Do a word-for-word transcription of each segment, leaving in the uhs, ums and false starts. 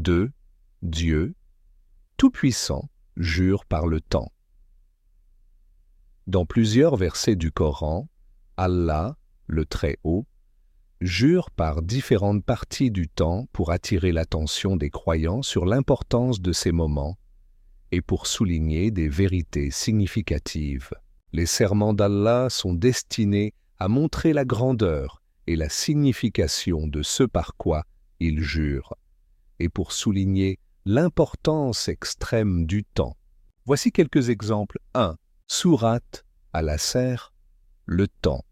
deux. Dieu, Tout-Puissant, jure par le temps. Dans plusieurs versets du Coran, Allah, le Très-Haut, jure par différentes parties du temps pour attirer l'attention des croyants sur l'importance de ces moments et pour souligner des vérités significatives. Les serments d'Allah sont destinés à montrer la grandeur et la signification de ce par quoi il jure, et pour souligner l'importance extrême du temps. Voici quelques exemples. un. Sourate Al-Asr, le temps.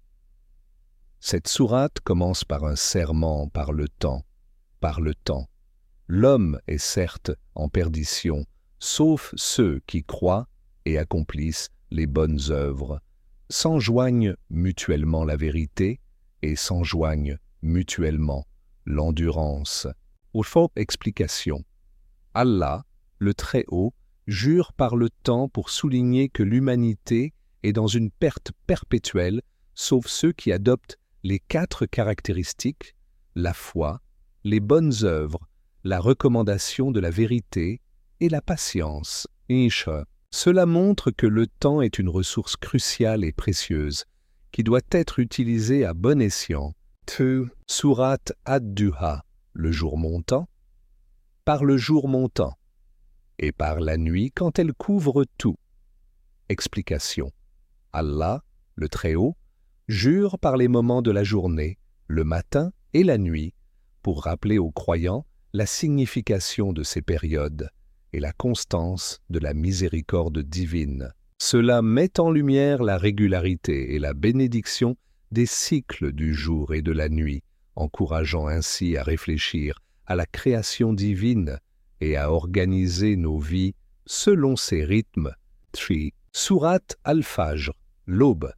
Cette sourate commence par un serment par le temps, par le temps. L'homme est certes en perdition, sauf ceux qui croient et accomplissent les bonnes œuvres, s'enjoignent mutuellement la vérité et s'enjoignent mutuellement l'endurance. Autre explication. Allah, le Très-Haut, jure par le temps pour souligner que l'humanité est dans une perte perpétuelle, sauf ceux qui adoptent les quatre caractéristiques, la foi, les bonnes œuvres, la recommandation de la vérité et la patience. Isha. Cela montre que le temps est une ressource cruciale et précieuse, qui doit être utilisée à bon escient. deux. Sourate Ad-Duha, le jour montant, par le jour montant, et par la nuit quand elle couvre tout. Explication. Allah, le Très-Haut, jure par les moments de la journée, le matin et la nuit, pour rappeler aux croyants la signification de ces périodes et la constance de la miséricorde divine. Cela met en lumière la régularité et la bénédiction des cycles du jour et de la nuit, encourageant ainsi à réfléchir à la création divine et à organiser nos vies selon ces rythmes. trois. Sourate Al-Fajr, l'aube.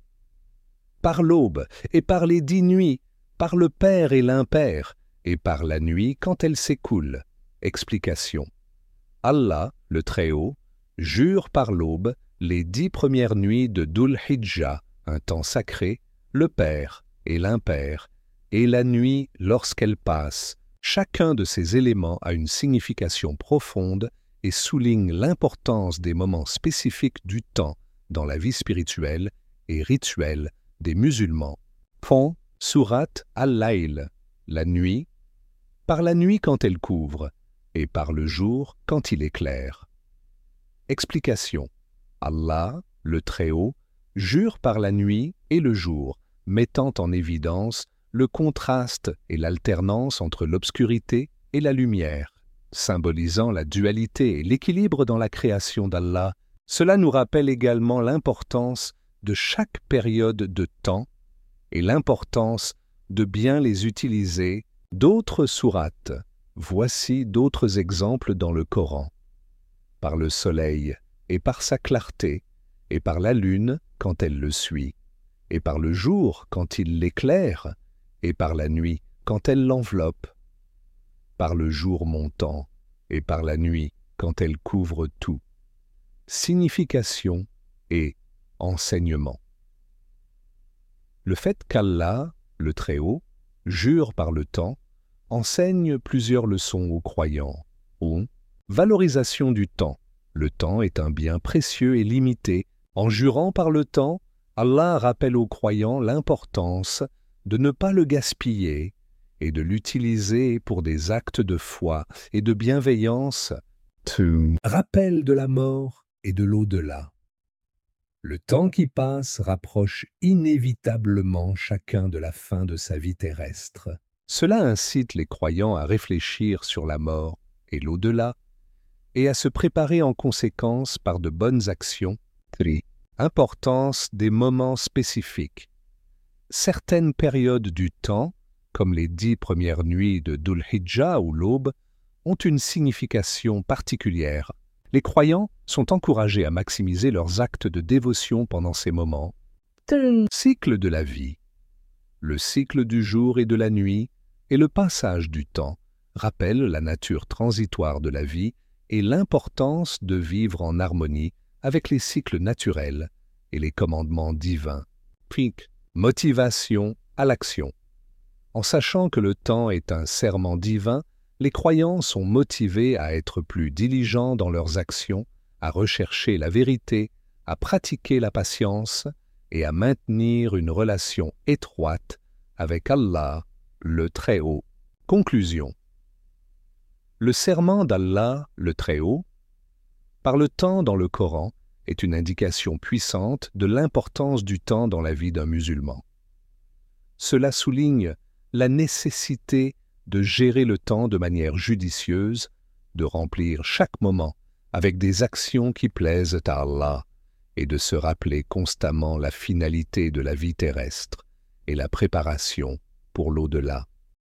Par l'aube et par les dix nuits, par le pair et l'impair, et par la nuit quand elle s'écoule. Explication. Allah, le Très-Haut, jure par l'aube les dix premières nuits de Dhul-Hijjah, un temps sacré, le pair et l'impair, et la nuit lorsqu'elle passe. Chacun de ces éléments a une signification profonde et souligne l'importance des moments spécifiques du temps dans la vie spirituelle et rituelle des musulmans. Pont, Sourate Al-Layl, la nuit, par la nuit quand elle couvre, et par le jour quand il éclaire. Explication. Allah, le Très-Haut, jure par la nuit et le jour, mettant en évidence le contraste et l'alternance entre l'obscurité et la lumière, symbolisant la dualité et l'équilibre dans la création d'Allah. Cela nous rappelle également l'importance de chaque période de temps et l'importance de bien les utiliser. D'autres sourates. Voici d'autres exemples dans le Coran. Par le soleil et par sa clarté, et par la lune quand elle le suit, et par le jour quand il l'éclaire, et par la nuit quand elle l'enveloppe, par le jour montant, et par la nuit quand elle couvre tout. Signification et enseignement. Le fait qu'Allah, le Très-Haut, jure par le temps, enseigne plusieurs leçons aux croyants. un. Valorisation du temps. Le temps est un bien précieux et limité. En jurant par le temps, Allah rappelle aux croyants l'importance de ne pas le gaspiller et de l'utiliser pour des actes de foi et de bienveillance. deux. Rappel de la mort et de l'au-delà. Le temps qui passe rapproche inévitablement chacun de la fin de sa vie terrestre. Cela incite les croyants à réfléchir sur la mort et l'au-delà et à se préparer en conséquence par de bonnes actions. trois. Importance des moments spécifiques. Certaines périodes du temps, comme les dix premières nuits de Dhul-Hijjah ou l'aube, ont une signification particulière. Les croyants sont encouragés à maximiser leurs actes de dévotion pendant ces moments. Cycle de la vie. Le cycle du jour et de la nuit et le passage du temps rappellent la nature transitoire de la vie et l'importance de vivre en harmonie avec les cycles naturels et les commandements divins. Puis, motivation à l'action. En sachant que le temps est un serment divin, Les croyants sont motivés à être plus diligents dans leurs actions, à rechercher la vérité, à pratiquer la patience et à maintenir une relation étroite avec Allah, le Très-Haut. Conclusion. Le serment d'Allah, le Très-Haut, par le temps dans le Coran, est une indication puissante de l'importance du temps dans la vie d'un musulman. Cela souligne la nécessité de gérer le temps de manière judicieuse, de remplir chaque moment avec des actions qui plaisent à Allah et de se rappeler constamment la finalité de la vie terrestre et la préparation pour l'au-delà.